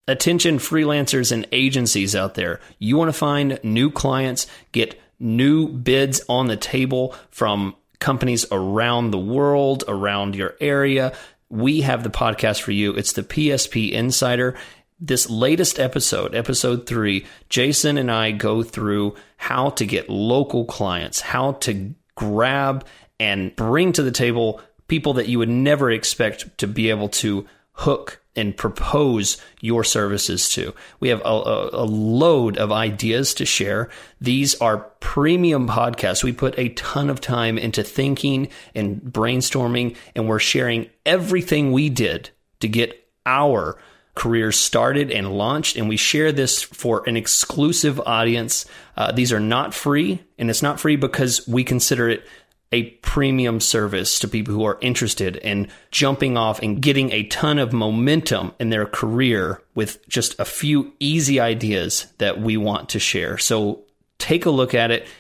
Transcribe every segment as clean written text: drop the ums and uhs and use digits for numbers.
Attention freelancers and agencies out there. You want to find new clients, get new bids on the table from companies around the world, around your area. We have the podcast for you. It's the PSP Insider. This latest episode, episode 3, Jason and I go through how to get local clients, how to grab and bring to the table people that you would never expect to be able to hook and propose your services to. We have a load of ideas to share. These are premium podcasts. We put a ton of time into thinking and brainstorming, and we're sharing everything we did to get our careers started and launched. And we share this for an exclusive audience. These are not free, and it's not free because we consider it a premium service to people who are interested in jumping off and getting a ton of momentum in their career with just a few easy ideas that we want to share. So take a look at it.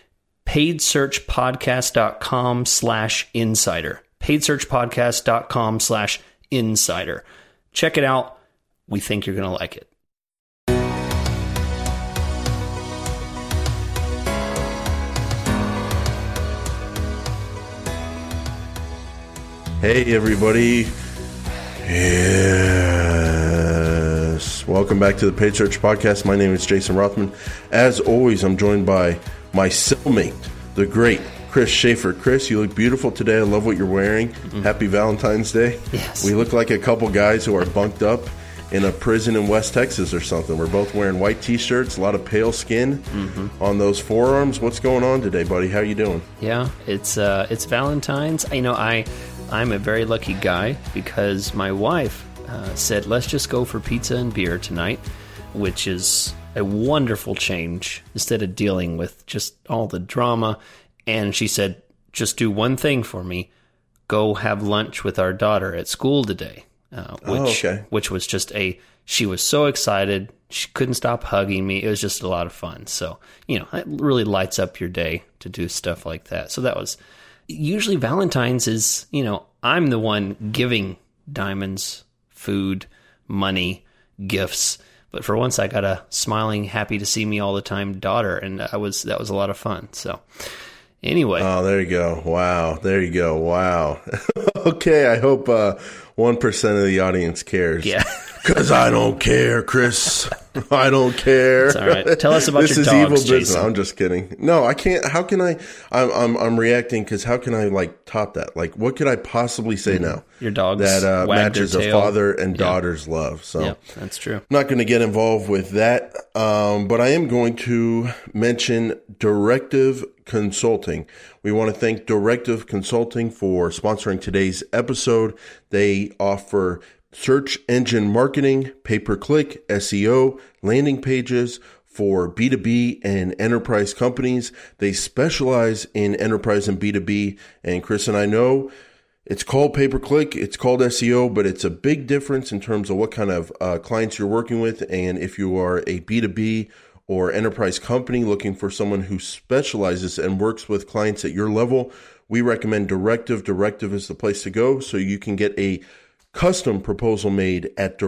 paidsearchpodcast.com/insider. paidsearchpodcast.com/insider. Check it out. We think you're going to like it. Hey everybody, yes, welcome back to the Paid Search Podcast. My name is Jason Rothman. As always, I'm joined by my cellmate, the great Chris Schaefer. Chris, you look beautiful today. I love what you're wearing. Happy Valentine's Day. Yes. We look like a couple guys who are bunked up in a prison in West Texas or something. We're both wearing white t-shirts, a lot of pale skin on those forearms. What's going on today, buddy? How you doing? Yeah, it's Valentine's. I'm a very lucky guy because my wife said, let's just go for pizza and beer tonight, which is a wonderful change instead of dealing with just all the drama. And she said, just do one thing for me. Go have lunch with our daughter at school today, which was just she was so excited. She couldn't stop hugging me. It was just a lot of fun. So, it really lights up your day to do stuff like that. So that was... Usually Valentine's is, I'm the one giving diamonds, food, money, gifts. But for once I got a smiling, happy to see me all the time daughter, and that was a lot of fun. So anyway. Oh, there you go. Wow. There you go. Wow. Okay, I hope 1% of the audience cares. Yeah. Because I don't care, Chris. I don't care. It's all right. Tell us about this your dogs, This is evil business. Jason. I'm just kidding. No, I can't. How can I? I'm reacting because how can I top that? What could I possibly say now? Your dogs that matches a father and daughter's love. So yeah, that's true. I'm not going to get involved with that. But I am going to mention Directive Consulting. We want to thank Directive Consulting for sponsoring today's episode. They offer search engine marketing, pay-per-click, SEO, landing pages for B2B and enterprise companies. They specialize in enterprise and B2B. And Chris and I know it's called pay-per-click, it's called SEO, but it's a big difference in terms of what kind of clients you're working with. And if you are a B2B or enterprise company looking for someone who specializes and works with clients at your level, we recommend Directive. Directive is the place to go so you can get a custom proposal made at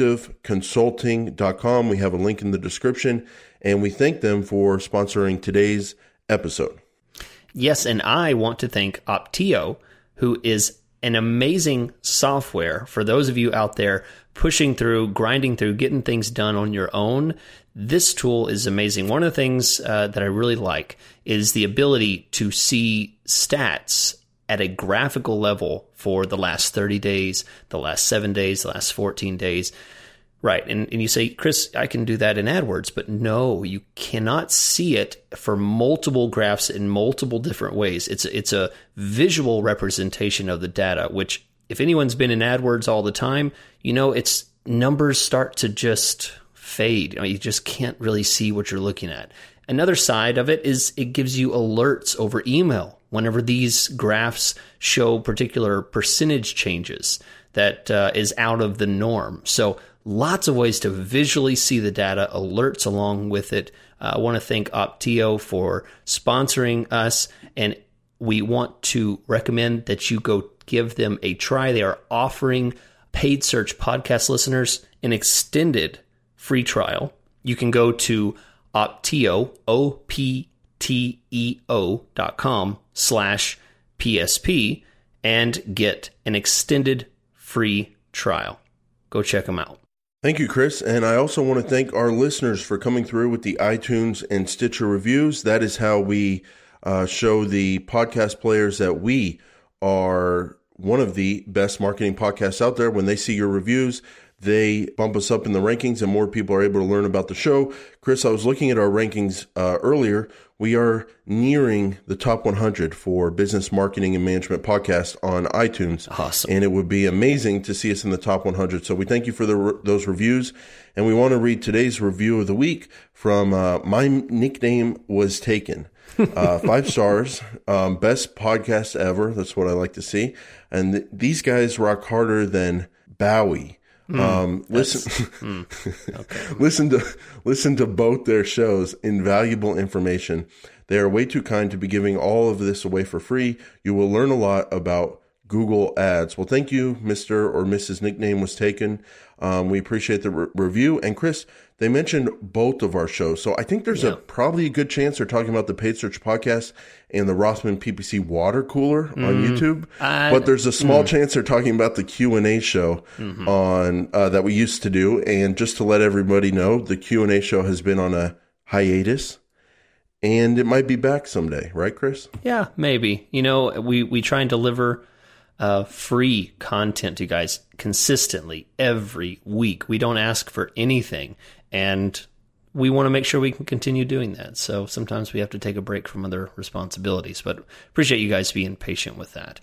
directiveconsulting.com. We have a link in the description, and we thank them for sponsoring today's episode. Yes, and I want to thank Opteo, who is an amazing software for those of you out there pushing through, grinding through, getting things done on your own. This tool is amazing. One of the things that I really like is the ability to see stats at a graphical level for the last 30 days, the last 7 days, the last 14 days. Right. And you say, Chris, I can do that in AdWords, but no, you cannot see it for multiple graphs in multiple different ways. It's a visual representation of the data, which if anyone's been in AdWords all the time, it's numbers start to just fade. You just can't really see what you're looking at. Another side of it is it gives you alerts over email whenever these graphs show particular percentage changes that is out of the norm. So lots of ways to visually see the data, alerts along with it. I want to thank Opteo for sponsoring us, and we want to recommend that you go give them a try. They are offering Paid Search podcast listeners an extended free trial, you can go to Opteo, opteo.com/PSP and get an extended free trial. Go check them out. Thank you, Chris. And I also want to thank our listeners for coming through with the iTunes and Stitcher reviews. That is how we show the podcast players that we are one of the best marketing podcasts out there. When they see your reviews, they bump us up in the rankings and more people are able to learn about the show. Chris, I was looking at our rankings earlier. We are nearing the top 100 for business marketing and management podcasts on iTunes. Awesome. And it would be amazing to see us in the top 100. So we thank you for those reviews. And we want to read today's review of the week from My Nickname Was Taken. 5 stars, best podcast ever. That's what I like to see. And these guys rock harder than Bowie. Listen to both their shows. Invaluable information. They are way too kind to be giving all of this away for free. You will learn a lot about Google Ads. Well, thank you, Mr. or Mrs. Nickname Was Taken. We appreciate the review. And Chris, they mentioned both of our shows. So I think there's probably a good chance they're talking about the Paid Search Podcast and the Rossmann PPC Water Cooler on YouTube. But there's a small chance they're talking about the Q&A show on that we used to do. And just to let everybody know, the Q&A show has been on a hiatus. And it might be back someday. Right, Chris? Yeah, maybe. You know, we try and deliver free content to you guys consistently every week. We don't ask for anything, and we want to make sure we can continue doing that. So sometimes we have to take a break from other responsibilities, but appreciate you guys being patient with that.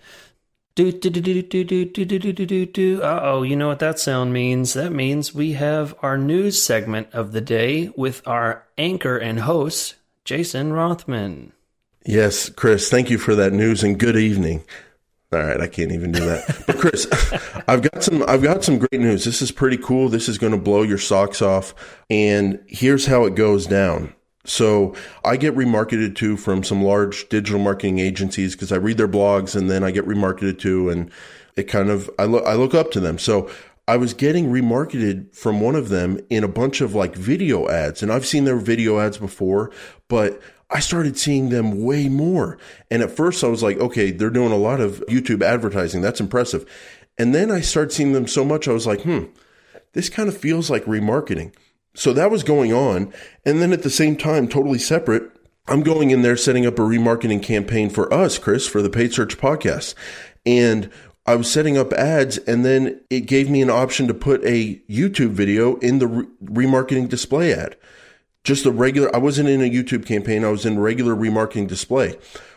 Uh-oh, you know what that sound means? That means we have our news segment of the day with our anchor and host, Jason Rothman. Yes, Chris, thank you for that news and good evening. All right, I can't even do that. But Chris, I've got some great news. This is pretty cool. This is going to blow your socks off. And here's how it goes down. So I get remarketed to from some large digital marketing agencies because I read their blogs and then I get remarketed to, and it kind of, I look up to them. So I was getting remarketed from one of them in a bunch of like video ads, and I've seen their video ads before, but I started seeing them way more. And at first I was like, okay, they're doing a lot of YouTube advertising. That's impressive. And then I started seeing them so much, I was like, this kind of feels like remarketing. So that was going on. And then at the same time, totally separate, I'm going in there setting up a remarketing campaign for us, Chris, for the Paid Search Podcast. And I was setting up ads, and then it gave me an option to put a YouTube video in the remarketing display ad. Just a regular, I wasn't in a YouTube campaign. I was in regular remarketing display.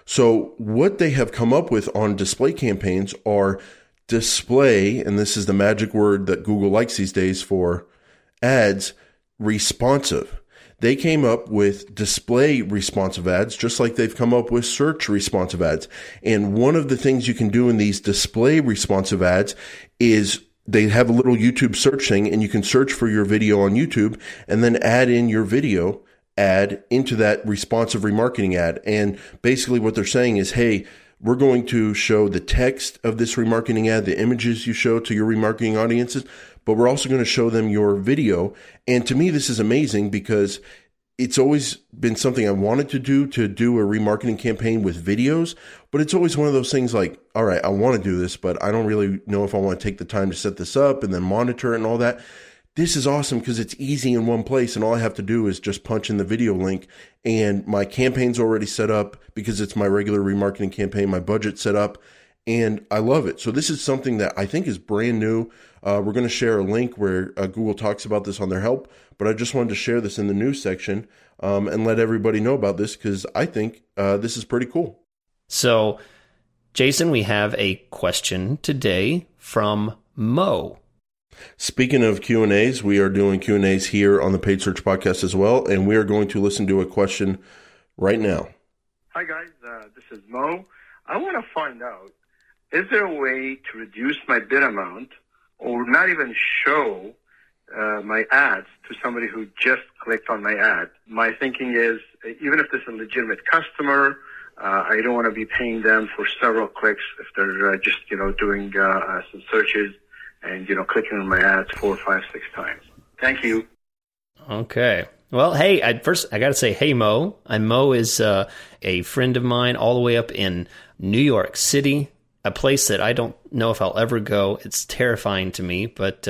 So what they have come up with on display campaigns are display, and this is the magic word that Google likes these days for ads, responsive. They came up with display responsive ads, just like they've come up with search responsive ads. And one of the things you can do in these display responsive ads is they have a little YouTube search thing, and you can search for your video on YouTube and then add in your video ad into that responsive remarketing ad. And basically what they're saying is, hey, we're going to show the text of this remarketing ad, the images you show to your remarketing audiences, but we're also going to show them your video. And to me, this is amazing because it's always been something I wanted to do a remarketing campaign with videos, but it's always one of those things like, all right, I want to do this, but I don't really know if I want to take the time to set this up and then monitor it and all that. This is awesome because it's easy in one place, and all I have to do is just punch in the video link, and my campaign's already set up because it's my regular remarketing campaign, my budget's set up, and I love it. So this is something that I think is brand new. We're going to share a link where Google talks about this on their help, but I just wanted to share this in the news section and let everybody know about this because I think this is pretty cool. So, Jason, we have a question today from Mo. Speaking of Q&As, we are doing Q&As here on the Paid Search Podcast as well, and we are going to listen to a question right now. Hi, guys. This is Mo. I want to find out, is there a way to reduce my bid amount or not even show my ads to somebody who just clicked on my ad? My thinking is, even if this is a legitimate customer, I don't want to be paying them for several clicks if they're just, doing some searches and, clicking on my ads 4, 5, 6 times. Thank you. Okay. Well, hey, I got to say, hey, Mo. Mo is a friend of mine all the way up in New York City, a place that I don't know if I'll ever go. It's terrifying to me, but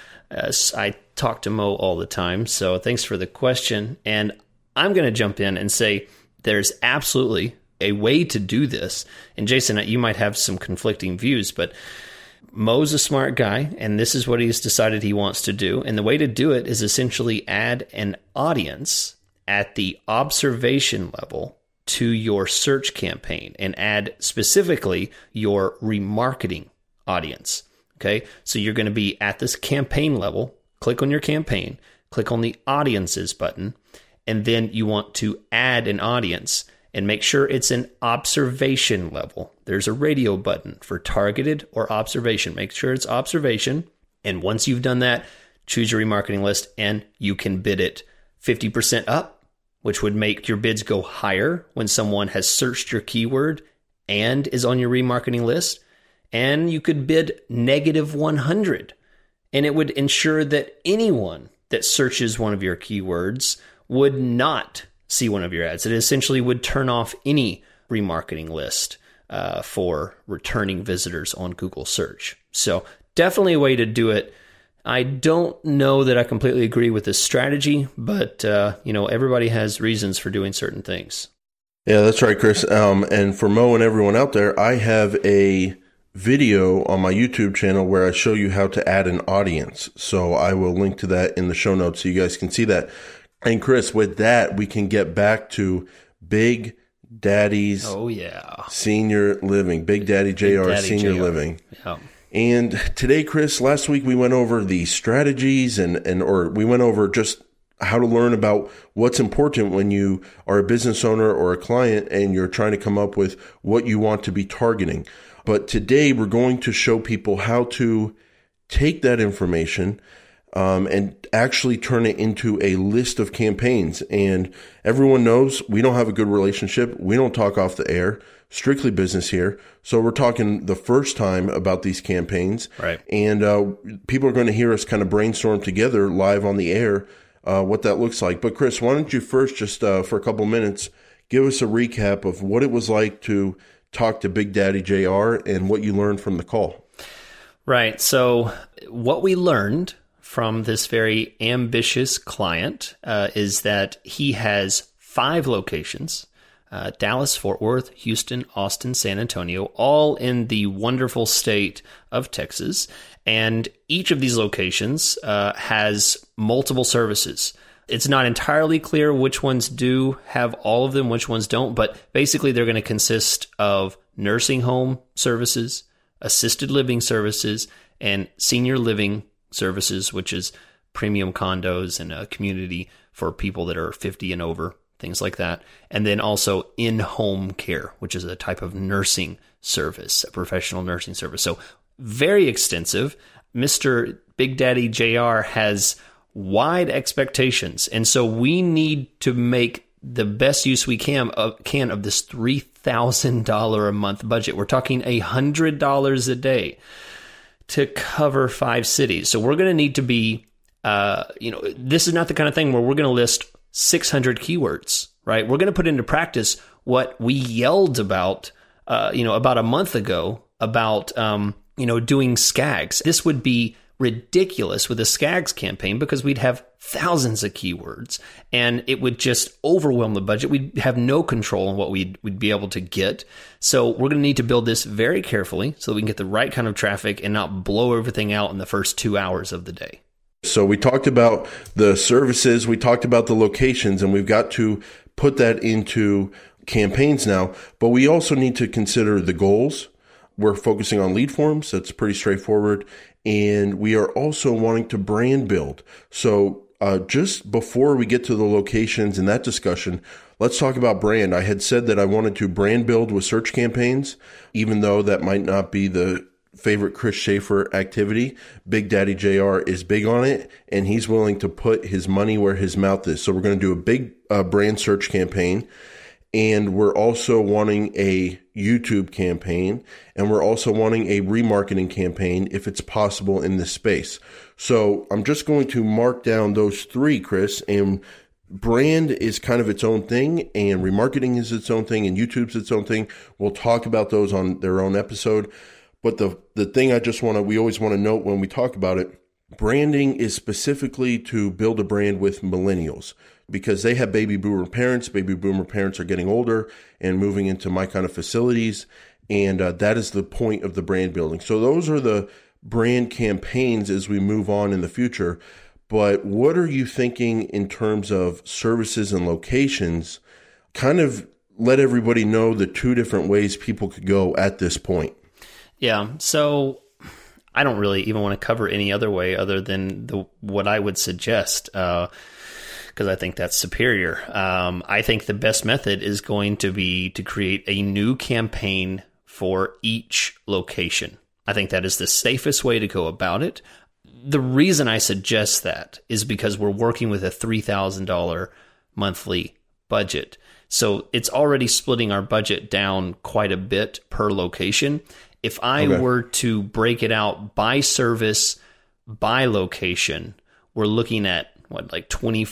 I talk to Mo all the time. So thanks for the question. And I'm going to jump in and say there's absolutely a way to do this. And Jason, you might have some conflicting views, but Mo's a smart guy, and this is what he's decided he wants to do. And the way to do it is essentially add an audience at the observation level to your search campaign and add specifically your remarketing audience. Okay, so you're going to be at this campaign level, click on your campaign, click on the audiences button, and then you want to add an audience and make sure it's an observation level. There's a radio button for targeted or observation. Make sure it's observation. And once you've done that, choose your remarketing list and you can bid it 50% up, which would make your bids go higher when someone has searched your keyword and is on your remarketing list. And you could bid negative 100. And it would ensure that anyone that searches one of your keywords would not see one of your ads. It essentially would turn off any remarketing list for returning visitors on Google search. So definitely a way to do it. I don't know that I completely agree with this strategy, but everybody has reasons for doing certain things. Yeah, that's right, Chris. And for Mo and everyone out there, I have a video on my YouTube channel where I show you how to add an audience. So I will link to that in the show notes so you guys can see that. And Chris, with that, we can get back to Big Daddy's Senior Living. Big Daddy JR Senior Living. Yeah. And today, Chris, last week we went over the strategies or we went over just how to learn about what's important when you are a business owner or a client and you're trying to come up with what you want to be targeting. But today we're going to show people how to take that information and actually turn it into a list of campaigns. And everyone knows we don't have a good relationship. We don't talk off the air, strictly business here. So we're talking the first time about these campaigns. Right. And people are going to hear us kind of brainstorm together live on the air what that looks like. But Chris, why don't you first just for a couple minutes, give us a recap of what it was like to talk to Big Daddy JR and what you learned from the call. Right. So what we learned from this very ambitious client is that he has 5 locations, Dallas, Fort Worth, Houston, Austin, San Antonio, all in the wonderful state of Texas. And each of these locations has multiple services. It's not entirely clear which ones do have all of them, which ones don't, but basically they're going to consist of nursing home services, assisted living services, and senior living services, which is premium condos and a community for people that are 50 and over, things like that. And then also in-home care, which is a type of nursing service, a professional nursing service. So very extensive. Mr. Big Daddy JR has wide expectations. And so we need to make the best use we can of this $3,000 a month budget. We're talking $100 a day to cover 5 cities. So we're going to need to be, this is not the kind of thing where we're going to list 600 keywords, right? We're going to put into practice what we yelled about, about a month ago about, doing SCAGs. This would be ridiculous with a SCAGs campaign because we'd have thousands of keywords and it would just overwhelm the budget. We'd have no control on what we'd be able to get. So we're going to need to build this very carefully so that we can get the right kind of traffic and not blow everything out in the first 2 hours of the day. So we talked about the services, we talked about the locations, and we've got to put that into campaigns now, but we also need to consider the goals. We're focusing on lead forms. That's pretty straightforward. And we are also wanting to brand build. So just before we get to the locations and that discussion, let's talk about brand. I had said that I wanted to brand build with search campaigns, even though that might not be the favorite Chris Schaefer activity. Big Daddy JR is big on it, and he's willing to put his money where his mouth is. So we're going to do a big brand search campaign. And we're also wanting a YouTube campaign, and we're also wanting a remarketing campaign if it's possible in this space. So I'm just going to mark down those three, Chris, and brand is kind of its own thing, and remarketing is its own thing, and YouTube's its own thing. We'll talk about those on their own episode. But the thing we always want to note when we talk about it, branding is specifically to build a brand with millennials, because they have baby boomer parents. Baby boomer parents are getting older and moving into my kind of facilities. And that is the point of the brand building. So those are the brand campaigns as we move on in the future. But what are you thinking in terms of services and locations? Kind of let everybody know the two different ways people could go at this point. Yeah. So I don't really even want to cover any other way other than what I would suggest, because I think that's superior. I think the best method is going to be to create a new campaign for each location. I think that is the safest way to go about it. The reason I suggest that is because we're working with a $3,000 monthly budget. So it's already splitting our budget down quite a bit per location. If I were to break it out by service, by location, we're looking at like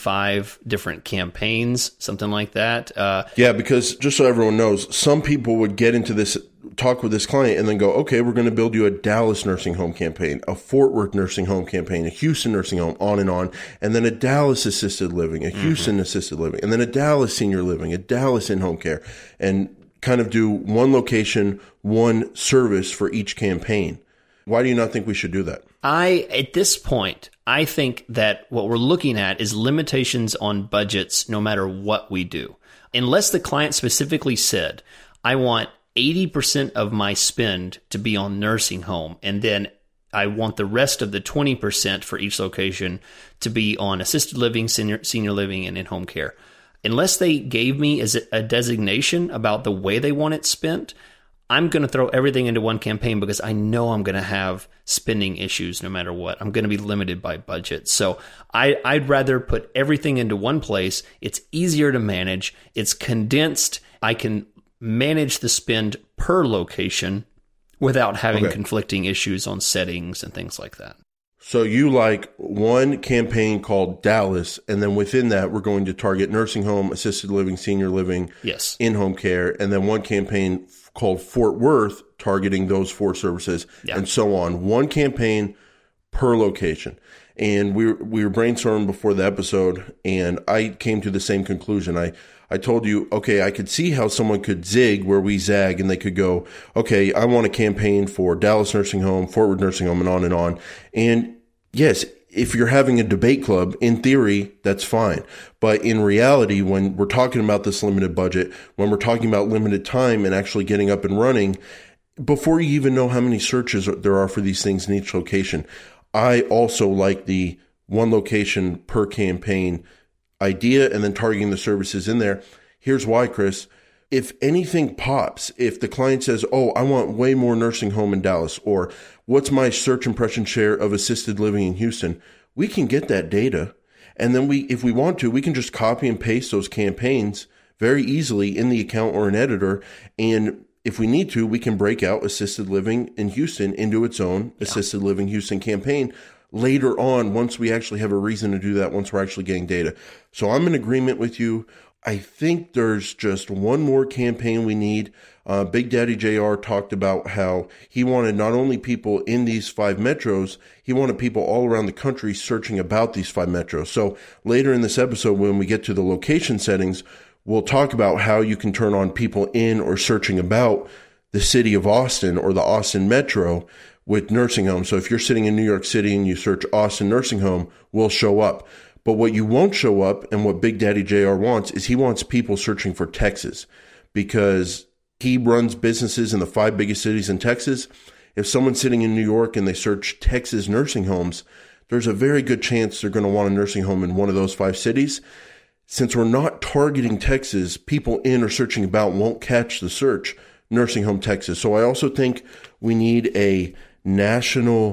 25 different campaigns, something like that. Yeah, because just so everyone knows, some people would get into this, talk with this client and then go, okay, we're going to build you a Dallas nursing home campaign, a Fort Worth nursing home campaign, a Houston nursing home, on, and then a Dallas assisted living, a Houston assisted living, and then a Dallas senior living, a Dallas in-home care, and kind of do one location, one service for each campaign. Why do you not think we should do that? At this point, I think that what we're looking at is limitations on budgets no matter what we do. Unless the client specifically said, I want 80% of my spend to be on nursing home, and then I want the rest of the 20% for each location to be on assisted living, senior living, and in-home care. Unless they gave me a designation about the way they want it spent, I'm going to throw everything into one campaign because I know I'm going to have spending issues no matter what. I'm going to be limited by budget. So I'd rather put everything into one place. It's easier to manage. It's condensed. I can manage the spend per location without having conflicting issues on settings and things like that. So you like one campaign called Dallas, and then within that, we're going to target nursing home, assisted living, senior living, yes, in-home care, and then one campaign called Fort Worth, targeting those four services, and so on. One campaign per location. And we were brainstorming before the episode, and I came to the same conclusion. I told you, okay, I could see how someone could zig where we zag, and they could go, okay, I want a campaign for Dallas Nursing Home, Fort Worth Nursing Home, and on and on. And yes, if you're having a debate club, in theory, that's fine. But in reality, when we're talking about this limited budget, when we're talking about limited time and actually getting up and running, before you even know how many searches there are for these things in each location, I also like the one location per campaign idea and then targeting the services in there. Here's why, Chris. If anything pops, if the client says, oh, I want way more nursing home in Dallas, or what's my search impression share of assisted living in Houston, we can get that data. And then if we want to, we can just copy and paste those campaigns very easily in the account or an editor. And if we need to, we can break out assisted living in Houston into its own assisted living Houston campaign later on, once we actually have a reason to do that, once we're actually getting data. So I'm in agreement with you. I think there's just one more campaign we need. Big Daddy JR talked about how he wanted not only people in these 5 metros, he wanted people all around the country searching about these 5 metros. So later in this episode, when we get to the location settings, we'll talk about how you can turn on people in or searching about the city of Austin or the Austin metro with nursing homes. So if you're sitting in New York City and you search Austin nursing home, we'll show up. But what you won't show up, and what Big Daddy JR wants, is he wants people searching for Texas, because he runs businesses in the 5 biggest cities in Texas. If someone's sitting in New York and they search Texas nursing homes, there's a very good chance they're going to want a nursing home in one of those 5 cities. Since we're not targeting Texas, people in or searching about won't catch the search nursing home Texas. So I also think we need a national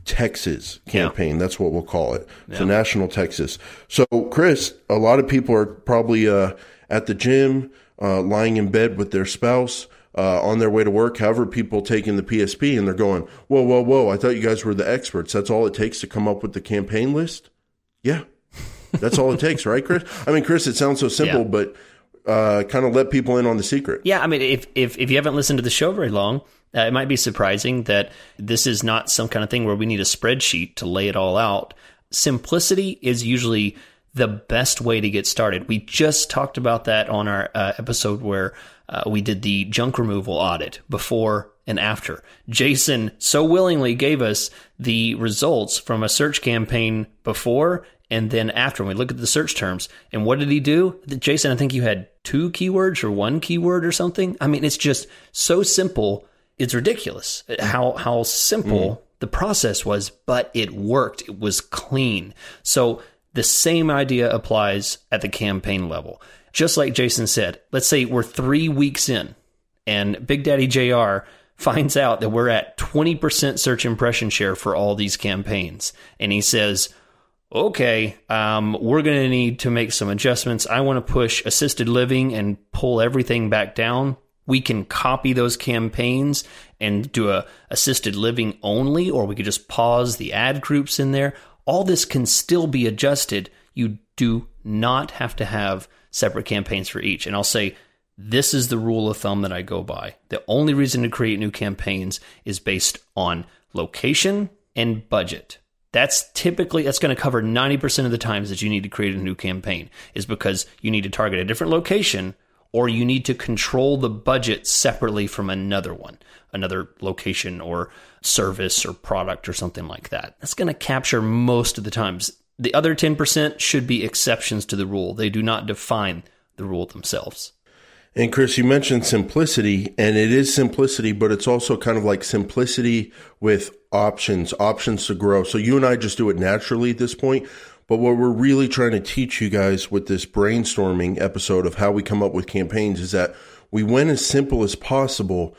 Texas campaign. That's what we'll call it. So National Texas. So Chris, a lot of people are probably at the gym, lying in bed with their spouse, on their way to work. However, people taking the PSP and they're going, whoa, I thought you guys were the experts. That's all it takes to come up with the campaign list? Yeah. That's all it takes, right, Chris? I mean, Chris, it sounds so simple, but kind of let people in on the secret. Yeah, I mean, if you haven't listened to the show very long, it might be surprising that this is not some kind of thing where we need a spreadsheet to lay it all out. Simplicity is usually the best way to get started. We just talked about that on our episode where we did the junk removal audit before and after. Jason so willingly gave us the results from a search campaign before and then after. When we look at the search terms, and what did he do? Jason, I think you had 2 keywords or 1 keyword or something. I mean, it's just so simple. It's ridiculous how simple the process was, but it worked. It was clean. So the same idea applies at the campaign level. Just like Jason said, let's say we're 3 weeks in and Big Daddy JR finds out that we're at 20% search impression share for all these campaigns. And he says, okay, we're going to need to make some adjustments. I want to push assisted living and pull everything back down. We can copy those campaigns and do a assisted living only, or we could just pause the ad groups in there. All this can still be adjusted. You do not have to have separate campaigns for each. And I'll say, this is the rule of thumb that I go by. The only reason to create new campaigns is based on location and budget. That's going to cover 90% of the times that you need to create a new campaign, is because you need to target a different location, or you need to control the budget separately from another location or service or product or something like that. That's going to capture most of the times. The other 10% should be exceptions to the rule. They do not define the rule themselves. And Chris, you mentioned simplicity, and it is simplicity, but it's also kind of like simplicity with options to grow. So you and I just do it naturally at this point. But what we're really trying to teach you guys with this brainstorming episode of how we come up with campaigns is that we went as simple as possible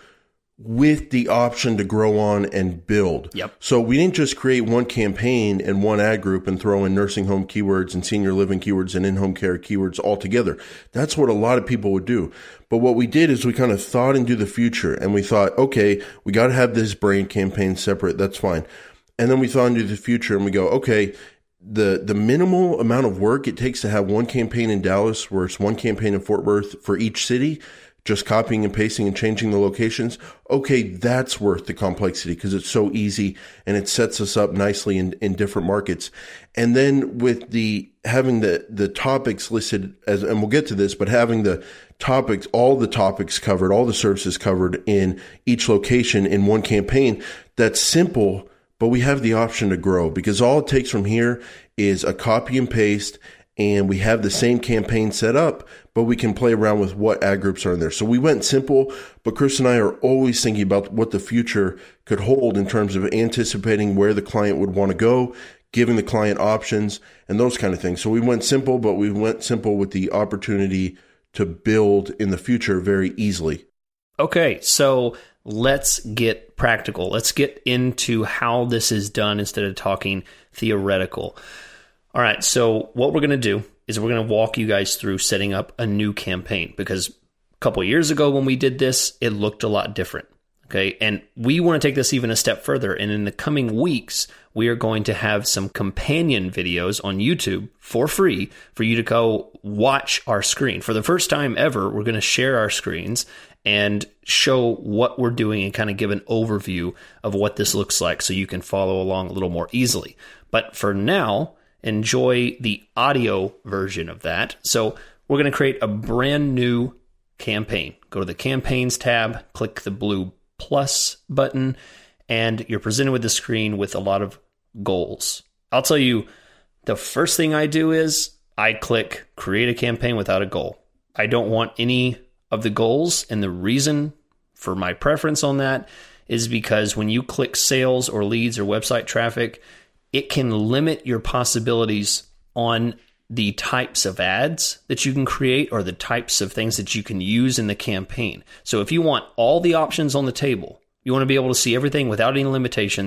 with the option to grow on and build. Yep. So we didn't just create one campaign and one ad group and throw in nursing home keywords and senior living keywords and in-home care keywords all together. That's what a lot of people would do. But what we did is we kind of thought into the future, and we thought, okay, we got to have this brand campaign separate. That's fine. And then we thought into the future and we go, okay, the minimal amount of work it takes to have one campaign in Dallas versus one campaign in Fort Worth for each city, just copying and pasting and changing the locations. Okay, that's worth the complexity because it's so easy and it sets us up nicely in different markets. And then with having the topics listed as, and we'll get to this, but having the topics, all the topics covered, all the services covered in each location in one campaign, that's simple. But we have the option to grow because all it takes from here is a copy and paste, and we have the same campaign set up, but we can play around with what ad groups are in there. So we went simple, but Chris and I are always thinking about what the future could hold in terms of anticipating where the client would want to go, giving the client options, and those kind of things. So we went simple, but we went simple with the opportunity to build in the future very easily. Okay, so let's get practical. Let's get into how this is done instead of talking theoretical. All right, so what we're going to do is we're going to walk you guys through setting up a new campaign, because a couple of years ago when we did this, it looked a lot different. Okay, and we want to take this even a step further. And in the coming weeks, we are going to have some companion videos on YouTube for free for you to go watch our screen. For the first time ever, we're going to share our screens and show what we're doing and kind of give an overview of what this looks like so you can follow along a little more easily. But for now, enjoy the audio version of that. So we're going to create a brand new campaign. Go to the Campaigns tab, click the blue plus button, and you're presented with the screen with a lot of goals. I'll tell you, the first thing I do is I click Create a Campaign Without a Goal. I don't want any of the goals, and the reason for my preference on that is because when you click sales or leads or website traffic, it can limit your possibilities on the types of ads that you can create or the types of things that you can use in the campaign. So if you want all the options on the table, you want to be able to see everything without any limitations,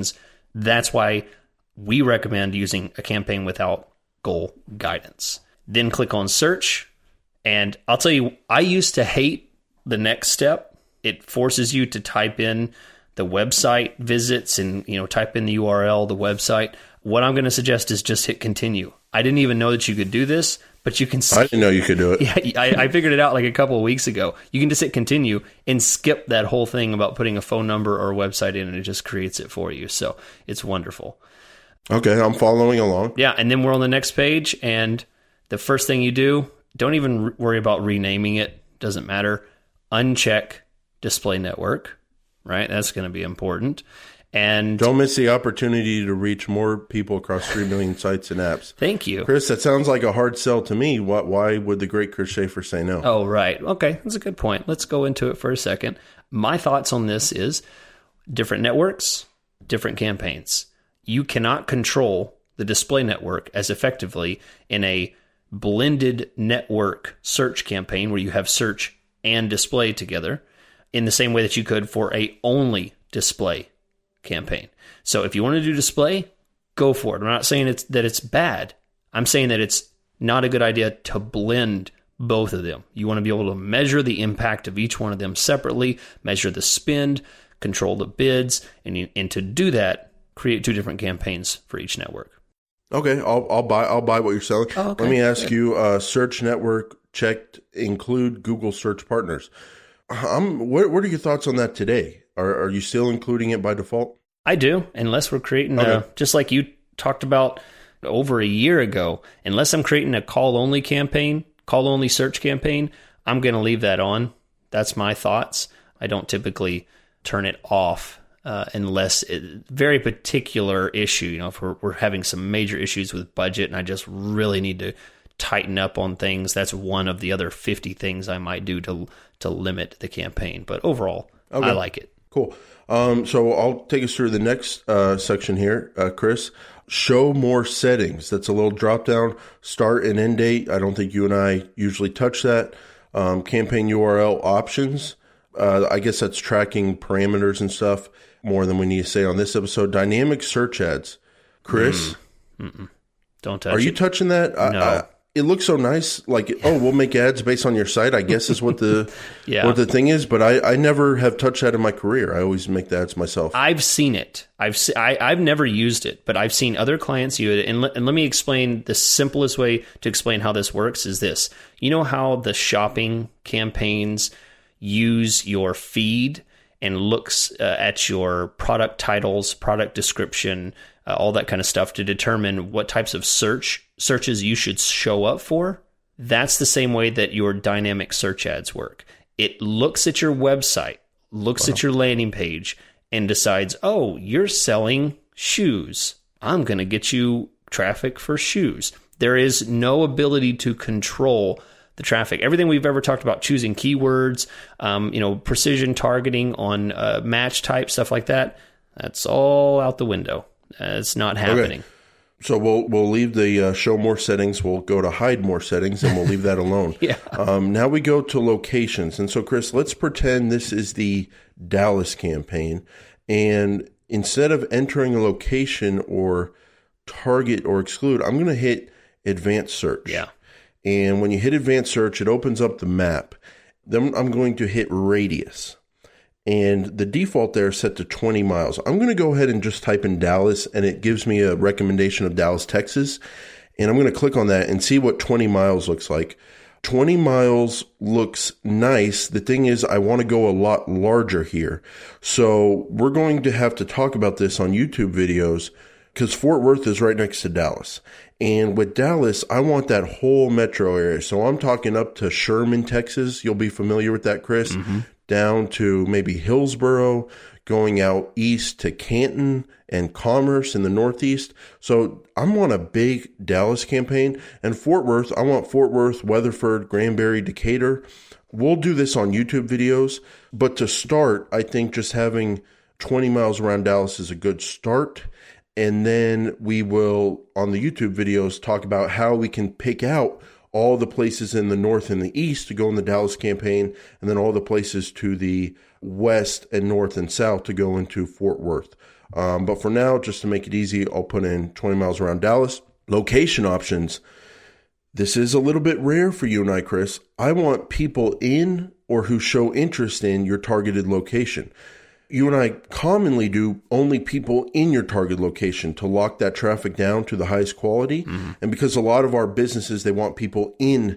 That's why we recommend using a campaign without goal guidance. Then click on search. And I'll tell you, I used to hate the next step. It forces you to type in the website visits and, type in the URL, the website. What I'm going to suggest is just hit continue. I didn't even know that you could do this, but you can. I didn't know you could do it. Yeah, I figured it out like a couple of weeks ago. You can just hit continue and skip that whole thing about putting a phone number or a website in, and it just creates it for you. So it's wonderful. Okay, I'm following along. Yeah, and then we're on the next page, and the first thing you do, don't even worry about renaming it. Doesn't matter. Uncheck display network, right? That's going to be important. And don't miss the opportunity to reach more people across 3 million sites and apps. Thank you. Chris, that sounds like a hard sell to me. Why would the great Chris Schaefer say no? Oh, right. Okay, that's a good point. Let's go into it for a second. My thoughts on this is different networks, different campaigns. You cannot control the display network as effectively in a blended network search campaign where you have search and display together in the same way that you could for a only display campaign. So if you want to do display, go for it. I'm not saying that it's bad. I'm saying that it's not a good idea to blend both of them. You want to be able to measure the impact of each one of them separately, measure the spend, control the bids, and to do that, create 2 different campaigns for each network. Okay, I'll buy what you're selling. Oh, okay. Let me ask you, search network checked include Google search partners. What are your thoughts on that today? Are you still including it by default? I do, unless we're creating just like you talked about over a year ago, unless I'm creating a call-only campaign, call-only search campaign, I'm going to leave that on. That's my thoughts. I don't typically turn it off unless very particular issue. If we're having some major issues with budget and I just really need to tighten up on things, that's one of the other 50 things I might do to limit the campaign. But overall, okay. I like it. Cool. So I'll take us through the next section here, Chris. Show more settings. That's a little drop down. Start and end date. I don't think you and I usually touch that. Campaign URL options. I guess that's tracking parameters and stuff more than we need to say on this episode. Dynamic search ads. Chris? Don't touch it. Are you touching that? No. It looks so nice. Like, we'll make ads based on your site, I guess is what the what the thing is. But I never have touched that in my career. I always make the ads myself. I've seen it. I've never used it, but I've seen other clients use it. And let me explain the simplest way to explain how this works is this. You know how the shopping campaigns use your feed and looks at your product titles, product description, all that kind of stuff to determine what types of searches you should show up for? That's the same way that your dynamic search ads work. It looks at your website, looks at your landing page, and decides, oh, you're selling shoes. I'm going to get you traffic for shoes. There is no ability to control the traffic. Everything we've ever talked about, choosing keywords, precision targeting on match type, stuff like that, that's all out the window. It's not happening. Okay. So we'll leave the show more settings. We'll go to hide more settings, and we'll leave that alone. Yeah. Now we go to locations. And so, Chris, let's pretend this is the Dallas campaign. And instead of entering a location or target or exclude, I'm going to hit advanced search. Yeah. And when you hit advanced search, it opens up the map. Then I'm going to hit radius. And the default there is set to 20 miles. I'm going to go ahead and just type in Dallas, and it gives me a recommendation of Dallas, Texas. And I'm going to click on that and see what 20 miles looks like. 20 miles looks nice. The thing is, I want to go a lot larger here. So we're going to have to talk about this on YouTube videos because Fort Worth is right next to Dallas. And with Dallas, I want that whole metro area. So I'm talking up to Sherman, Texas. You'll be familiar with that, Chris. Mm-hmm. Down to maybe Hillsboro, going out east to Canton and Commerce in the Northeast. So I want a big Dallas campaign. And Fort Worth, I want Fort Worth, Weatherford, Granbury, Decatur. We'll do this on YouTube videos. But to start, I think just having 20 miles around Dallas is a good start. And then we will, on the YouTube videos, talk about how we can pick out all the places in the north and the east to go in the Dallas campaign, and then all the places to the west and north and south to go into Fort Worth. But for now, just to make it easy, I'll put in 20 miles around Dallas. Location options. This is a little bit rare for you and I, Chris. I want people in or who show interest in your targeted location. You and I commonly do only people in your target location to lock that traffic down to the highest quality. Mm-hmm. And because a lot of our businesses, they want people in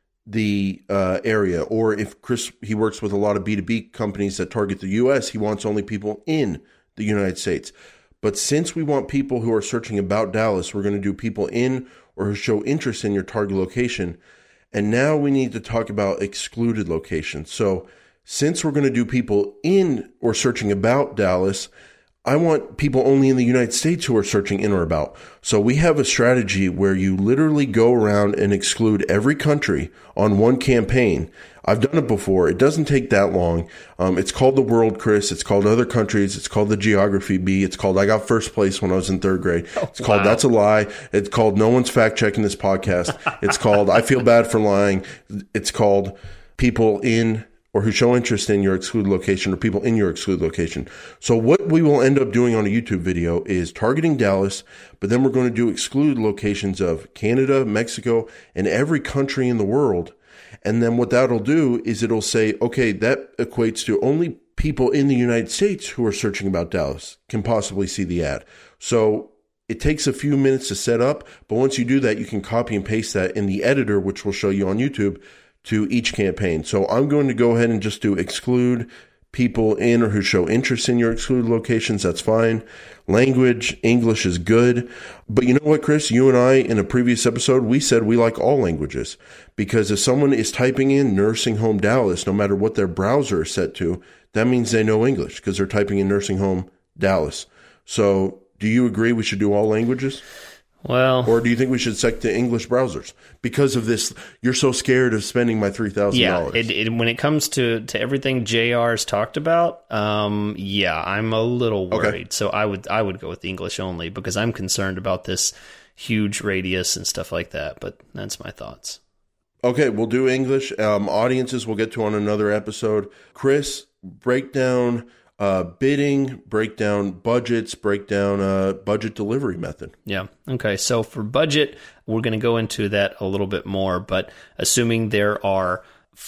the area. Or if Chris, he works with a lot of B2B companies that target the U.S., he wants only people in the United States. But since we want people who are searching about Dallas, we're going to do people in or who show interest in your target location. And now we need to talk about excluded locations. So since we're going to do people in or searching about Dallas, I want people only in the United States who are searching in or about. So we have a strategy where you literally go around and exclude every country on one campaign. I've done it before. It doesn't take that long. It's called The World, Chris. It's called Other Countries. It's called the Geography Bee. It's called I Got First Place when I was in third grade. It's called That's a Lie. It's called No One's Fact Checking This Podcast. It's called I Feel Bad for Lying. It's called People in or who show interest in your excluded location or people in your excluded location. So what we will end up doing on a YouTube video is targeting Dallas, but then we're going to do excluded locations of Canada, Mexico, and every country in the world. And then what that'll do is it'll say, okay, that equates to only people in the United States who are searching about Dallas can possibly see the ad. So it takes a few minutes to set up, but once you do that, you can copy and paste that in the editor, which will show you on YouTube, to each campaign. So I'm going to go ahead and just do exclude people in or who show interest in your excluded locations. That's fine. Language, English is good. But you know what, Chris? You and I, in a previous episode, we said we like all languages because if someone is typing in nursing home Dallas, no matter what their browser is set to, that means they know English because they're typing in nursing home Dallas. So do you agree we should do all languages? Well, or do you think we should set to English browsers because of this? You're so scared of spending my $3,000. Yeah, when it comes to everything JR's talked about, yeah, I'm a little worried. Okay. So I would go with English only because I'm concerned about this huge radius and stuff like that. But that's my thoughts. Okay, we'll do English. Audiences we'll get to on another episode. Chris, break down bidding, break down budgets, break down budget delivery method. Yeah. Okay. So for budget, we're going to go into that a little bit more, but assuming there are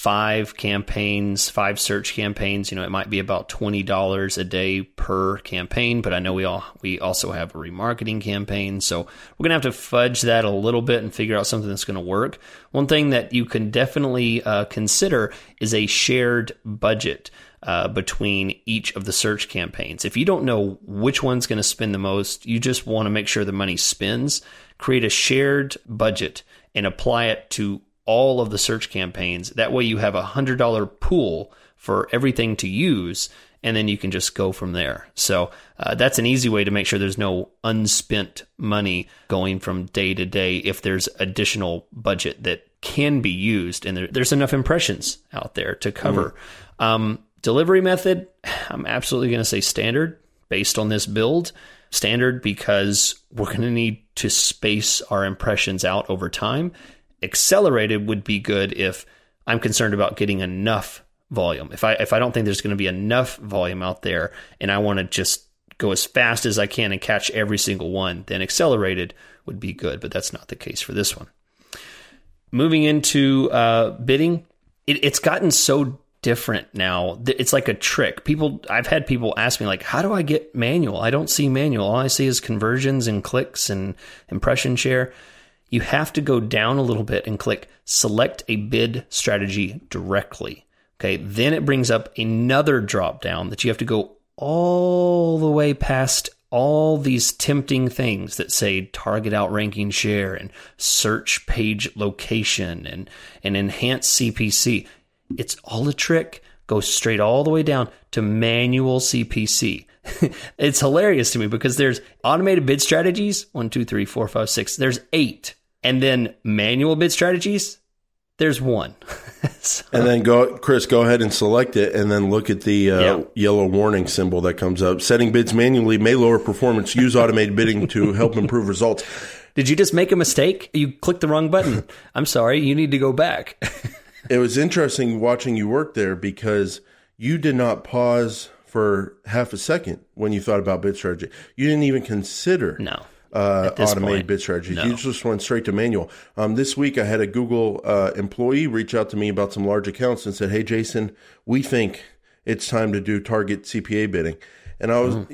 5 search campaigns, it might be about $20 a day per campaign, but I know we also have a remarketing campaign. So we're going to have to fudge that a little bit and figure out something that's going to work. One thing that you can definitely consider is a shared budget between each of the search campaigns. If you don't know which one's going to spend the most, you just want to make sure the money spends, create a shared budget and apply it to all of the search campaigns. That way you have a $100 pool for everything to use, and then you can just go from there. So that's an easy way to make sure there's no unspent money going from day to day if there's additional budget that can be used and there's enough impressions out there to cover. Delivery method, I'm absolutely going to say standard based on this build. Standard because we're going to need to space our impressions out over time. Accelerated would be good if I'm concerned about getting enough volume. If I don't think there's going to be enough volume out there and I want to just go as fast as I can and catch every single one, then accelerated would be good, but that's not the case for this one. Moving into bidding, it's gotten so different now. It's like a trick. I've had people ask me, like, how do I get manual? I don't see manual. All I see is conversions and clicks and impression share. You have to go down a little bit and click select a bid strategy directly. Okay. Then it brings up another drop down that you have to go all the way past all these tempting things that say target outranking share and search page location and enhanced CPC. It's all a trick. Go straight all the way down to manual CPC. It's hilarious to me because there's automated bid strategies, 1, 2, 3, 4, 5, 6. There's 8. And then manual bid strategies, there's 1. So, and then Chris, go ahead and select it and then look at the yellow warning symbol that comes up. Setting bids manually may lower performance. Use automated bidding to help improve results. Did you just make a mistake? You clicked the wrong button. I'm sorry. You need to go back. It was interesting watching you work there because you did not pause for half a second when you thought about bid strategy. You didn't even consider automated bid strategies. You just went straight to manual. This week, I had a Google employee reach out to me about some large accounts and said, "Hey, Jason, we think it's time to do target CPA bidding." And I was,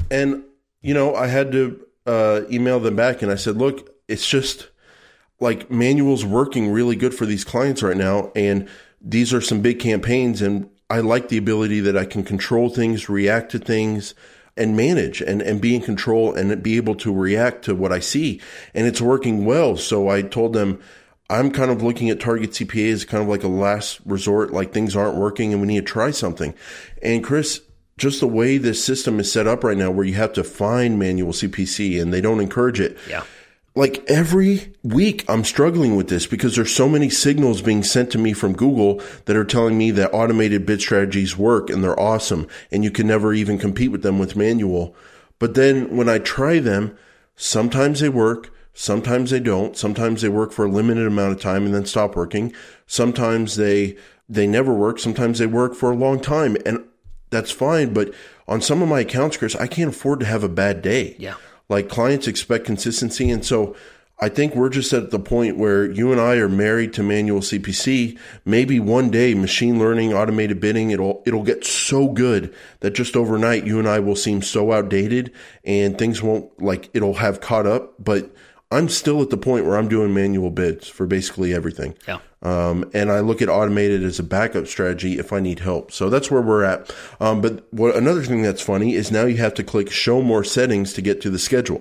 I had to email them back, and I said, "Look, it's just like manual's working really good for these clients right now, and these are some big campaigns, and I like the ability that I can control things, react to things, and manage and be in control and be able to react to what I see. And it's working well." So I told them, I'm kind of looking at target CPA as kind of like a last resort, like things aren't working and we need to try something. And Chris, just the way this system is set up right now, where you have to find manual CPC and they don't encourage it. Yeah. Like every week I'm struggling with this because there's so many signals being sent to me from Google that are telling me that automated bid strategies work and they're awesome and you can never even compete with them with manual. But then when I try them, sometimes they work, sometimes they don't. Sometimes they work for a limited amount of time and then stop working. Sometimes they never work. Sometimes they work for a long time, and that's fine. But on some of my accounts, Chris, I can't afford to have a bad day. Yeah. Like clients expect consistency. And so I think we're just at the point where you and I are married to manual CPC. Maybe one day machine learning, automated bidding, it'll get so good that just overnight you and I will seem so outdated and things won't, like, it'll have caught up. But I'm still at the point where I'm doing manual bids for basically everything. Yeah. And I look at automated as a backup strategy if I need help. So that's where we're at. But another thing that's funny is now you have to click show more settings to get to the schedule.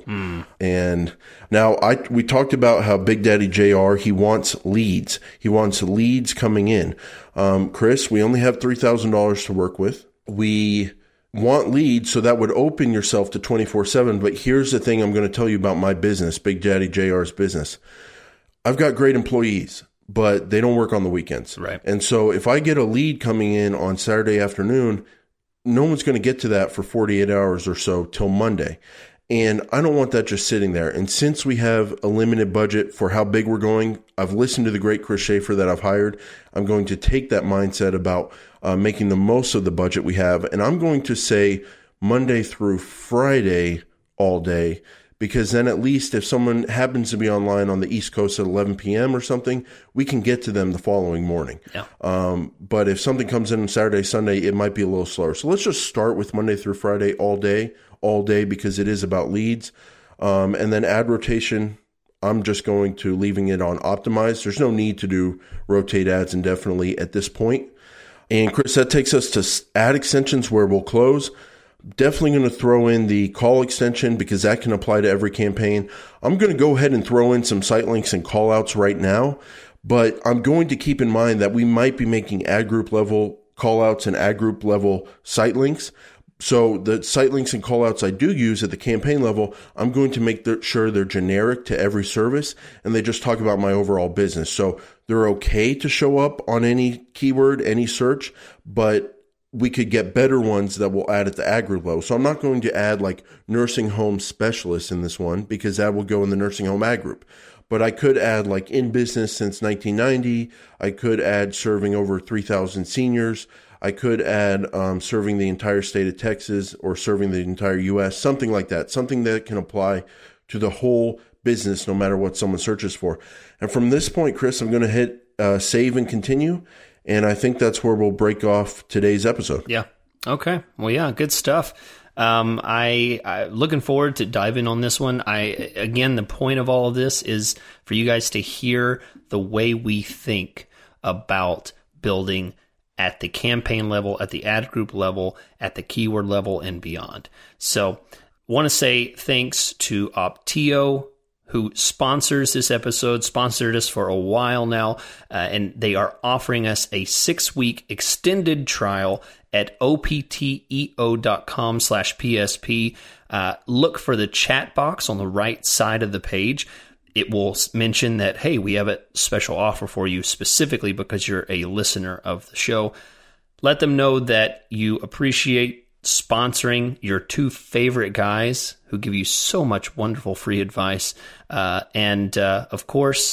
And now we talked about how Big Daddy JR, he wants leads. He wants leads coming in. Chris, we only have $3,000 to work with. We want leads, so that would open yourself to 24/7. But here's the thing I'm going to tell you about my business, Big Daddy JR's business. I've got great employees, but they don't work on the weekends. Right. And so if I get a lead coming in on Saturday afternoon, no one's going to get to that for 48 hours or so till Monday. And I don't want that just sitting there. And since we have a limited budget for how big we're going, I've listened to the great Chris Schaefer that I've hired. I'm going to take that mindset about making the most of the budget we have. And I'm going to say Monday through Friday all day, because then at least if someone happens to be online on the East Coast at 11 p.m. or something, we can get to them the following morning. Yeah. But if something comes in on Saturday, Sunday, it might be a little slower. So let's just start with Monday through Friday all day, because it is about leads. And then ad rotation, I'm just going to leaving it on optimized. There's no need to do rotate ads indefinitely at this point. And Chris, that takes us to ad extensions, where we'll close. Definitely going to throw in the call extension because that can apply to every campaign. I'm going to go ahead and throw in some site links and call outs right now, but I'm going to keep in mind that we might be making ad group level call outs and ad group level site links. So the site links and call outs I do use at the campaign level, I'm going to make sure they're generic to every service and they just talk about my overall business. So they're okay to show up on any keyword, any search, but we could get better ones that we'll add at the ad group level. So I'm not going to add like nursing home specialists in this one because that will go in the nursing home ad group. But I could add like in business since 1990. I could add serving over 3,000 seniors. I could add serving the entire state of Texas or serving the entire U.S., something like that, something that can apply to the whole business no matter what someone searches for. And from this point, Chris, I'm going to hit save and continue. And I think that's where we'll break off today's episode. Yeah. Okay. Well, yeah, good stuff. I looking forward to diving on this one. Again, the point of all of this is for you guys to hear the way we think about building at the campaign level, at the ad group level, at the keyword level, and beyond. So want to say thanks to Opteo, who sponsors this episode, sponsored us for a while now, and they are offering us a 6-week extended trial at opteo.com/PSP. Look for the chat box on the right side of the page. It will mention that, hey, we have a special offer for you specifically because you're a listener of the show. Let them know that you appreciate sponsoring your two favorite guys who give you so much wonderful free advice. And of course,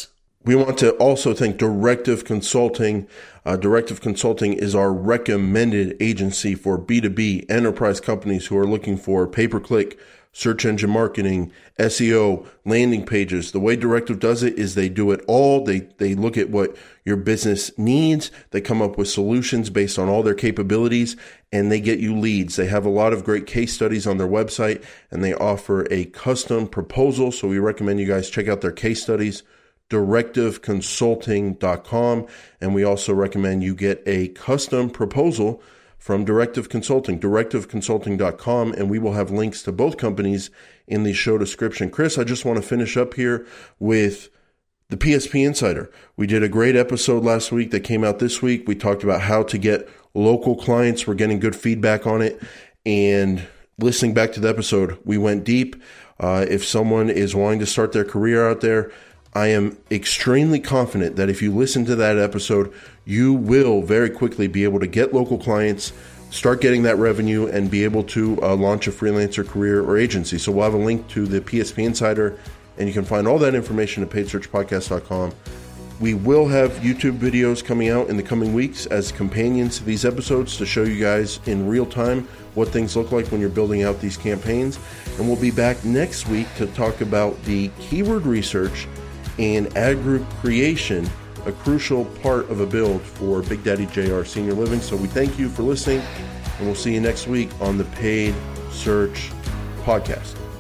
We want to also thank Directive Consulting. Directive Consulting is our recommended agency for B2B enterprise companies who are looking for pay-per-click, search engine marketing, SEO, landing pages. The way Directive does it is they do it all. They look at what your business needs. They come up with solutions based on all their capabilities, and they get you leads. They have a lot of great case studies on their website, and they offer a custom proposal. So we recommend you guys check out their case studies, directiveconsulting.com. And we also recommend you get a custom proposal from Directive Consulting, directiveconsulting.com, and we will have links to both companies in the show description. Chris, I just want to finish up here with the PSP Insider. We did a great episode last week that came out this week. We talked about how to get local clients. We're getting good feedback on it. And listening back to the episode, we went deep. If someone is wanting to start their career out there, I am extremely confident that if you listen to that episode, you will very quickly be able to get local clients, start getting that revenue, and be able to launch a freelancer career or agency. So we'll have a link to the PSP Insider, and you can find all that information at paidsearchpodcast.com. We will have YouTube videos coming out in the coming weeks as companions to these episodes to show you guys in real time what things look like when you're building out these campaigns. And we'll be back next week to talk about the keyword research and ad group creation, a crucial part of a build for Big Daddy JR Senior Living. So we thank you for listening, and we'll see you next week on the Paid Search Podcast.